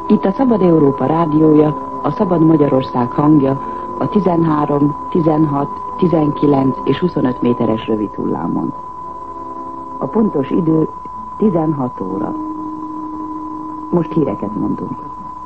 Itt a Szabad Európa rádiója, a Szabad Magyarország hangja, a 13, 16, 19 és 25 méteres rövid hullámon. A pontos idő 16 óra. Most híreket mondunk.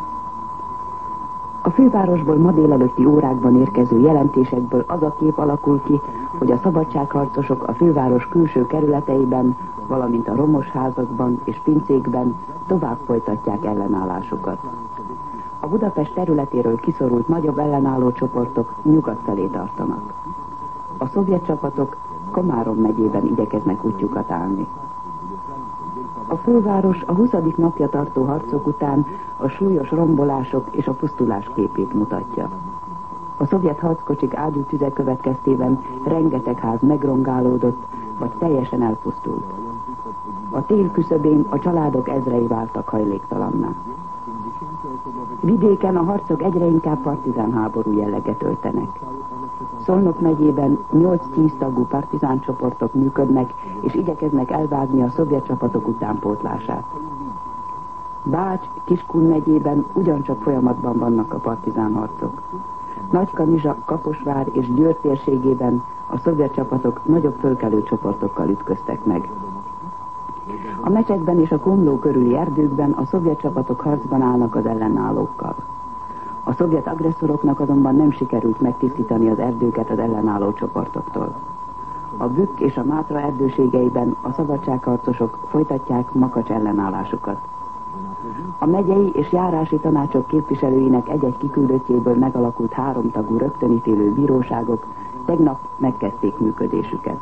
A fővárosból ma délelőtti órákban érkező jelentésekből az a kép alakul ki, hogy a szabadságharcosok a főváros külső kerületeiben, valamint a romos házakban és pincékben tovább folytatják ellenállásukat. A Budapest területéről kiszorult nagyobb ellenálló csoportok nyugat felé tartanak. A szovjet csapatok Komárom megyében igyekeznek útjukat állni. A főváros a 20. napja tartó harcok után a súlyos rombolások és a pusztulás képét mutatja. A szovjet harckocsik ágyútüze következtében rengeteg ház megrongálódott, vagy teljesen elpusztult. A tél küszöbén a családok ezrei váltak hajléktalanná. Vidéken a harcok egyre inkább partizán háború jelleget öltenek. Szolnok megyében 8-10 tagú partizán csoportok működnek, és igyekeznek elvágni a szovjet csapatok utánpótlását. Bács, Kiskun megyében ugyancsak folyamatban vannak a partizán harcok. Nagykanizsa, Kaposvár és Győr térségében a szovjet csapatok nagyobb fölkelő csoportokkal ütköztek meg. A Mecsekben és a Komló körüli erdőkben a szovjet csapatok harcban állnak az ellenállókkal. A szovjet agresszoroknak azonban nem sikerült megtisztítani az erdőket az ellenálló csoportoktól. A Bükk és a Mátra erdőségeiben a szabadságharcosok folytatják makacs ellenállásukat. A megyei és járási tanácsok képviselőinek egy-egy kiküldöttjéből megalakult 3 tagú rögtönítélő bíróságok tegnap megkezdték működésüket.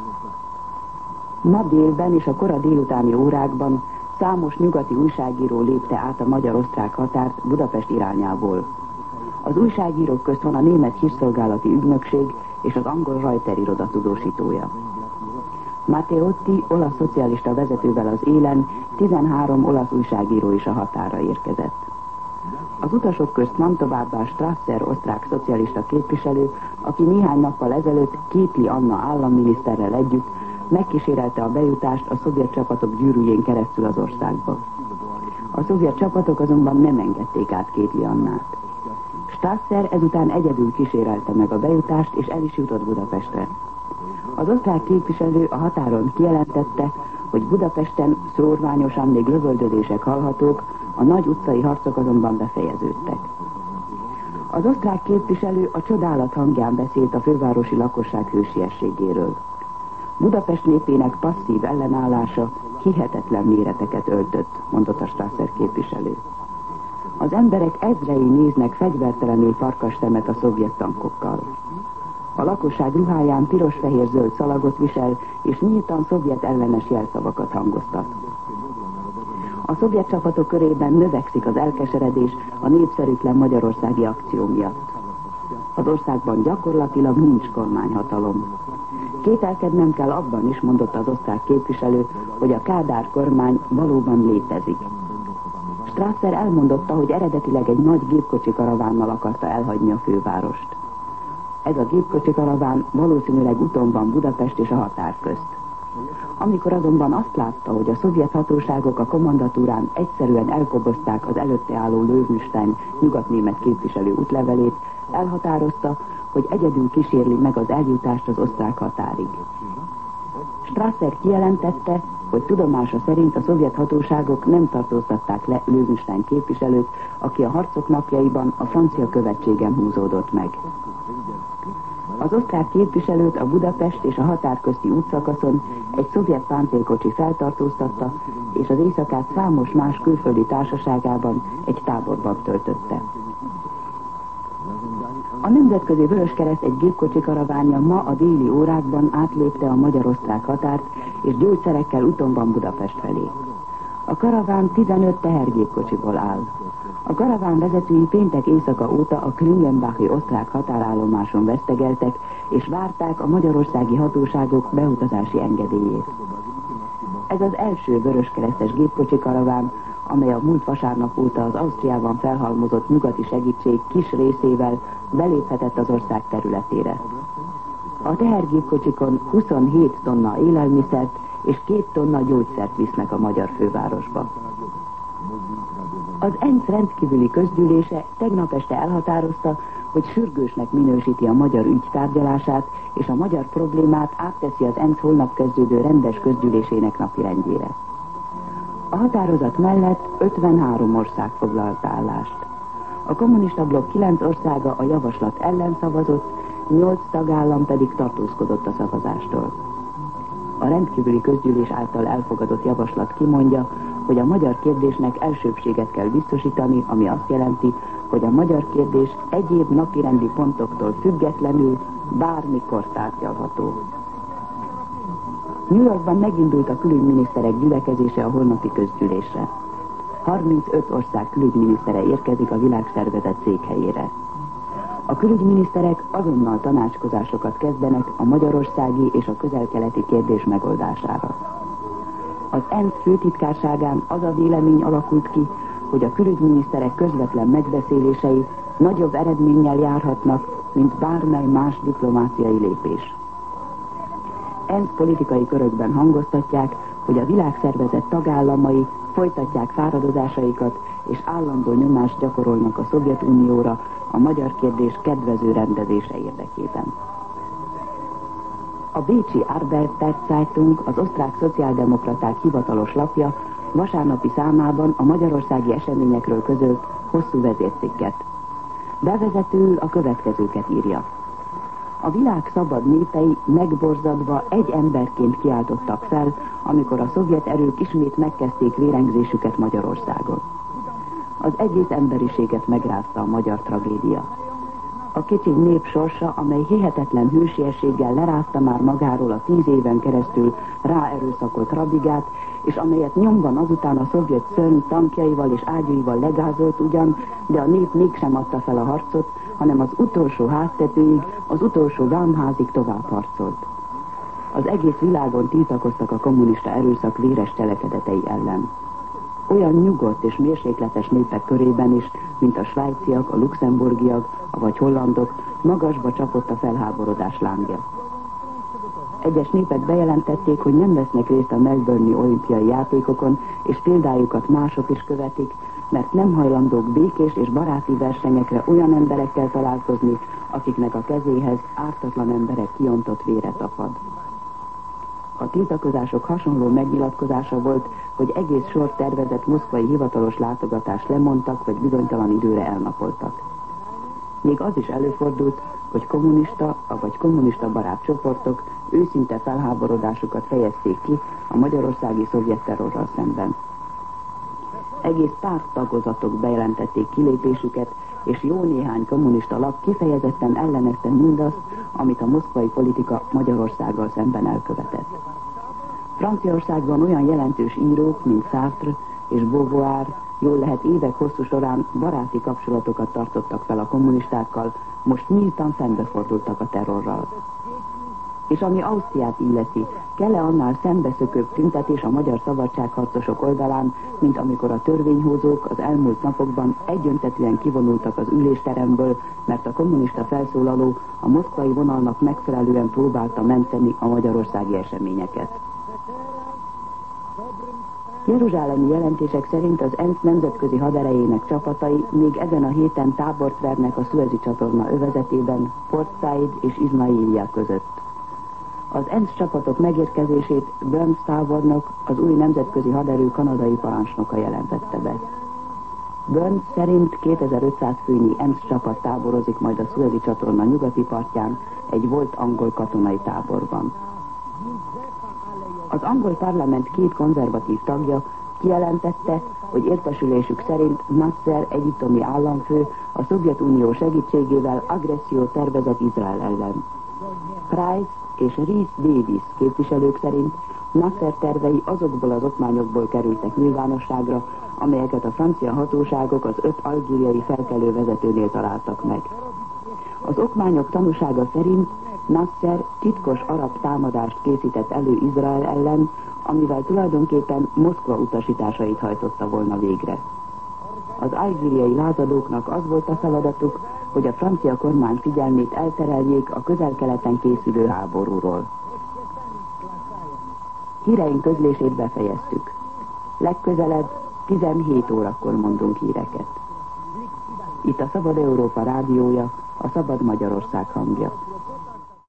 Ma délben és a kora délutáni órákban számos nyugati újságíró lépte át a magyar-osztrák határt Budapest irányából. Az újságírók közt van a német hírszolgálati ügynökség és az angol Reuters iroda tudósítója. Matteotti olasz szocialista vezetővel az élen 13 olasz újságíró is a határa érkezett. Az utasok közt van továbbá Strasser osztrák szocialista képviselő, aki néhány nappal ezelőtt Képli Anna államminiszterrel együtt megkísérelte a bejutást a szovjet csapatok gyűrűjén keresztül az országba. A szovjet csapatok azonban nem engedték át Képli Annát. Strasser ezután egyedül kísérelte meg a bejutást, és el is jutott Budapestre. Az osztrák képviselő a határon kijelentette, hogy Budapesten szórványosan még lövöldözések hallhatók, a nagy utcai harcok azonban befejeződtek. Az osztrák képviselő a csodálat hangján beszélt a fővárosi lakosság hősiességéről. Budapest népének passzív ellenállása hihetetlen méreteket öltött, mondott a Strasser képviselő. Az emberek ezrei néznek fegyvertelenül farkas szemet a szovjet tankokkal. A lakosság ruháján piros-fehér-zöld szalagot visel, és nyíltan szovjet ellenes jelszavakat hangoztat. A szovjet csapatok körében növekszik az elkeseredés a népszerűtlen magyarországi akció miatt. Az országban gyakorlatilag nincs kormányhatalom. Kételkednem kell abban is, mondotta az osztrák képviselő, hogy a Kádár kormány valóban létezik. Strasser elmondotta, hogy eredetileg egy nagy gépkocsi karavánnal akarta elhagyni a fővárost. Ez a gépkocsi karaván valószínűleg úton van Budapest és a határ közt. Amikor azonban azt látta, hogy a szovjet hatóságok a kommandatúrán egyszerűen elkobozták az előtte álló Löwenstein nyugatnémet képviselő útlevelét, elhatározta, hogy egyedül kísérli meg az eljutást az osztrák határig. Strasser kijelentette, hogy tudomása szerint a szovjet hatóságok nem tartóztatták le Löwenstein képviselőt, aki a harcok napjaiban a francia követségen húzódott meg. Az osztrák képviselőt a Budapest és a határ közti útszakaszon egy szovjet páncélkocsi feltartóztatta, és az éjszakát számos más külföldi társaságában egy táborban töltötte. A Nemzetközi Vöröskereszt egy gépkocsi karavánja ma a déli órákban átlépte a magyar-osztrák határt, és gyógyszerekkel úton van Budapest felé. A karaván 15 tehergépkocsiból áll. A karaván vezetői péntek éjszaka óta a Klingenbachi osztrák határállomáson vesztegeltek, és várták a magyarországi hatóságok beutazási engedélyét. Ez az első vöröskeresztes gépkocsi karaván, amely a múlt vasárnap óta az Ausztriában felhalmozott nyugati segítség kis részével beléphetett az ország területére. A tehergépkocsikon 27 tonna élelmiszert és 2 tonna gyógyszert visznek a magyar fővárosba. Az ENSZ rendkívüli közgyűlése tegnap este elhatározta, hogy sürgősnek minősíti a magyar ügy tárgyalását, és a magyar problémát átteszi az ENSZ holnap kezdődő rendes közgyűlésének napirendjére. A határozat mellett 53 ország foglalt állást. A kommunista blokk 9 országa a javaslat ellen szavazott, 8 tagállam pedig tartózkodott a szavazástól. A rendkívüli közgyűlés által elfogadott javaslat kimondja, hogy a magyar kérdésnek elsőbbséget kell biztosítani, ami azt jelenti, hogy a magyar kérdés egyéb napirendi pontoktól függetlenül bármikor tárgyalható. New Yorkban megindult a külügyminiszterek gyülekezése a holnapi közgyűlésre. 35 ország külügyminisztere érkezik a világszervezet székhelyére. A külügyminiszterek azonnal tanácskozásokat kezdenek a magyarországi és a közel-keleti kérdés megoldására. Az ENSZ főtitkárságán az a vélemény alakult ki, hogy a külügyminiszterek közvetlen megbeszélései nagyobb eredménnyel járhatnak, mint bármely más diplomáciai lépés. ENSZ politikai körökben hangoztatják, hogy a világszervezet tagállamai folytatják fáradozásaikat és állandó nyomást gyakorolnak a Szovjetunióra a magyar kérdés kedvező rendezése érdekében. A bécsi Arbeiter Zeitung, az osztrák szociáldemokraták hivatalos lapja vasárnapi számában a magyarországi eseményekről közölt hosszú vezércikket. Bevezetőül a következőket írja. A világ szabad népei megborzadva egy emberként kiáltottak fel, amikor a szovjet erők ismét megkezdték vérengzésüket Magyarországon. Az egész emberiséget megrázta a magyar tragédia. A kicsiny nép sorsa, amely hihetetlen hősiességgel lerázta már magáról a 10 éven keresztül ráerőszakolt Radigát, és amelyet nyomban azután a szovjet szörny tankjaival és ágyúival legázolt ugyan, de a nép mégsem adta fel a harcot, hanem az utolsó háztetőig, az utolsó vámházig tovább harcolt. Az egész világon tiltakoztak a kommunista erőszak véres cselekedetei ellen. Olyan nyugodt és mérsékletes népek körében is, mint a svájciak, a luxemburgiak, vagy hollandok, magasba csapott a felháborodás lángja. Egyes népek bejelentették, hogy nem vesznek részt a Melbourne-i olimpiai játékokon, és példájukat mások is követik, mert nem hajlandók békés és baráti versenyekre olyan emberekkel találkozni, akiknek a kezéhez ártatlan emberek kiontott vére tapad. A tiltakozások hasonló megnyilatkozása volt, hogy egész sor tervezett moszkvai hivatalos látogatást lemondtak, vagy bizonytalan időre elnapoltak. Még az is előfordult, hogy kommunista, vagy kommunista barát csoportok őszinte felháborodásukat fejezték ki a magyarországi szovjet terrorral szemben. Egész párttagozatok bejelentették kilépésüket, és jó néhány kommunista lap kifejezetten ellenezte mindazt, amit a moszkvai politika Magyarországgal szemben elkövetett. Franciaországban olyan jelentős írók, mint Sartre és Beauvoir, jól lehet évek hosszú során baráti kapcsolatokat tartottak fel a kommunistákkal, most nyíltan szembefordultak a terrorral. És ami Ausztriát illeti, kell-e annál szembeszökőbb tüntetés a magyar szabadságharcosok oldalán, mint amikor a törvényhozók az elmúlt napokban egyöntetűen kivonultak az ülésteremből, mert a kommunista felszólaló a moszkvai vonalnak megfelelően próbálta menteni a magyarországi eseményeket. Jeruzsálemi jelentések szerint az ENSZ nemzetközi haderejének csapatai még ezen a héten tábort vernek a Szuezi csatorna övezetében, Port Said és Izmailia között. Az ENSZ csapatok megérkezését Burns tábornok, az új nemzetközi haderő kanadai parancsnoka jelentette be. Burns szerint 2500 főnyi ENSZ csapat táborozik majd a Szuezi csatorna nyugati partján, egy volt angol katonai táborban. Az angol parlament 2 konzervatív tagja kijelentette, hogy értesülésük szerint Nasser egyiptomi államfő a Szovjetunió segítségével agressziót tervezett Izrael ellen. Price és Rhys Davis képviselők szerint Nasser tervei azokból az okmányokból kerültek nyilvánosságra, amelyeket a francia hatóságok az 5 algériai felkelő vezetőnél találtak meg. Az okmányok tanúsága szerint Nasser titkos arab támadást készített elő Izrael ellen, amivel tulajdonképpen Moszkva utasításait hajtotta volna végre. Az algériai lázadóknak az volt a feladatuk, hogy a francia kormány figyelmét eltereljék a közel-keleten készülő háborúról. Híreink közlését befejeztük. Legközelebb 17 órakor mondunk híreket. Itt a Szabad Európa rádiója, a Szabad Magyarország hangja.